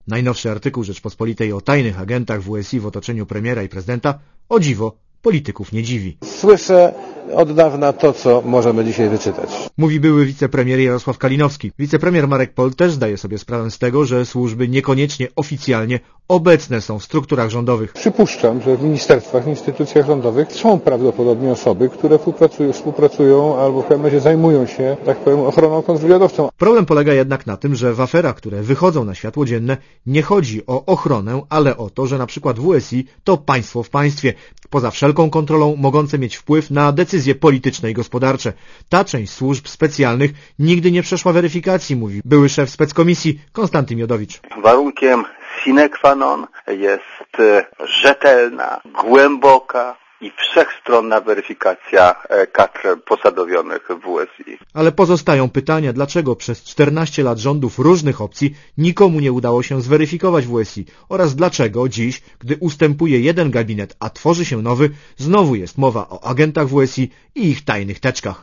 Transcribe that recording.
Najnowszy artykuł Rzeczpospolitej o tajnych agentach WSI w otoczeniu premiera i prezydenta, o dziwo, polityków nie dziwi. Słyszę od dawna to, co możemy dzisiaj wyczytać. Mówi były wicepremier Jarosław Kalinowski. Wicepremier Marek Pol też zdaje sobie sprawę z tego, że służby niekoniecznie oficjalnie obecne są w strukturach rządowych. Przypuszczam, że w ministerstwach, instytucjach rządowych są prawdopodobnie osoby, które współpracują albo w pewnym razie zajmują się, tak powiem, ochroną kontrwywiadowczą. Problem polega jednak na tym, że w aferach, które wychodzą na światło dzienne, nie chodzi o ochronę, ale o to, że na przykład WSI to państwo w państwie, poza wszelką kontrolą mogące mieć wpływ na decyzje polityczne i gospodarcze. Ta część służb specjalnych nigdy nie przeszła weryfikacji, mówi były szef speckomisji Konstanty Miodowicz. Warunkiem sine qua non jest rzetelna, głęboka i wszechstronna weryfikacja kadr posadowionych w WSI. Ale pozostają pytania, dlaczego przez 14 lat rządów różnych opcji nikomu nie udało się zweryfikować WSI oraz dlaczego dziś, gdy ustępuje jeden gabinet, a tworzy się nowy, znowu jest mowa o agentach WSI i ich tajnych teczkach.